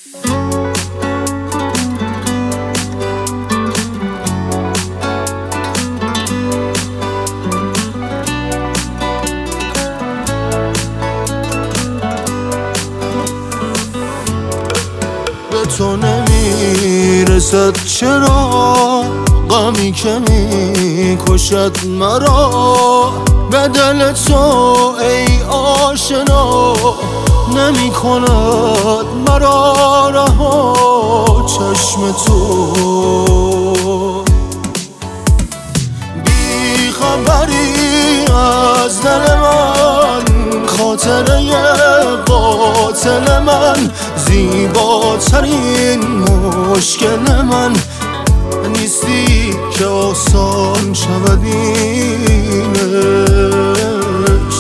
به تو نمیرسد چرا غمی که میکشد مرا، به دل تو ای آشنا نمی کند مرا رها چشم تو. بی خبری از دل من، خاطره قاتل من، زیباترین مشکل من نیستی که آسان شود اینش.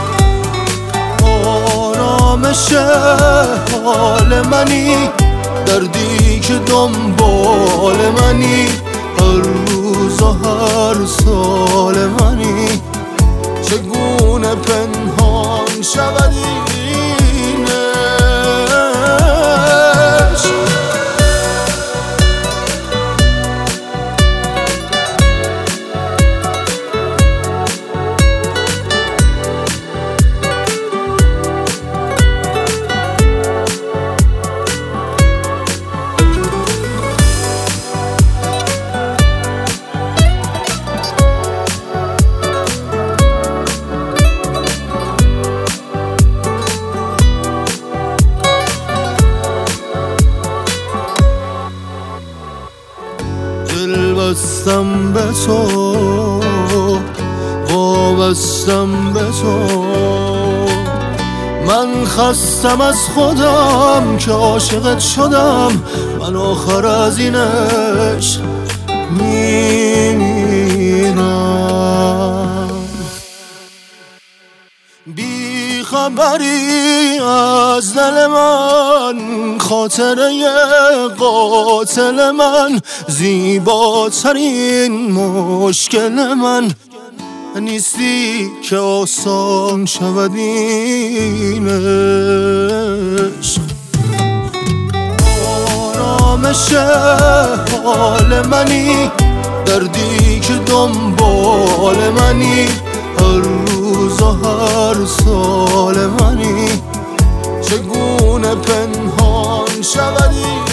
آرامش حال منی، دردی که دنبال منی، هر روز و هر سال منی، چگونه پنهان شود اینش. دل بستم به تو، وابستم به تو، من خستم از خودم که عاشقت شدم، من آخر از اینش میمیرم. بی خبری از دل من، خاطره قاتل من، زیباترین مشکل من نیستی که آسان شود اینش. آرامش حال منی، دردی که دنبال منی، هر روز و هر سال منی، چگونه پنهان شود